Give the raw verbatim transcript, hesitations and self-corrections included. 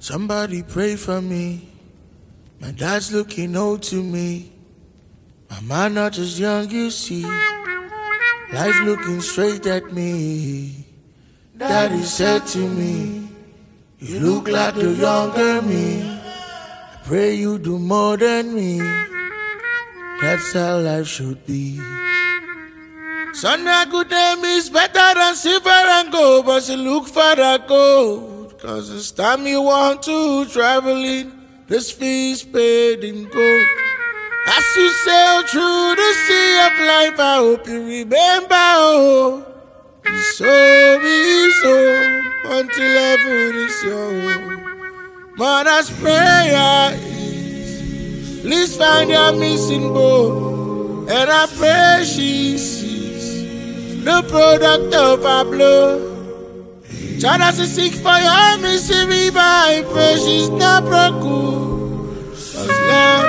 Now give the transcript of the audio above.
Somebody pray for me. My dad's looking old to me. My man not as young, you see. Life looking straight at me. Daddy said to me, you look like the younger me. I pray you do more than me. That's how life should be. Sunday good name is better than silver and gold, but you look for that gold. Cause it's time you want to traveling, this fee's paid in gold. As you sail through the sea of life, I hope you remember, oh, be so, be so, until heaven is your mother's prayer is, please find your missing bone, and I pray she sees the product of her blood. Child has to seek for your missing river, I pray she's not broken, 'cause love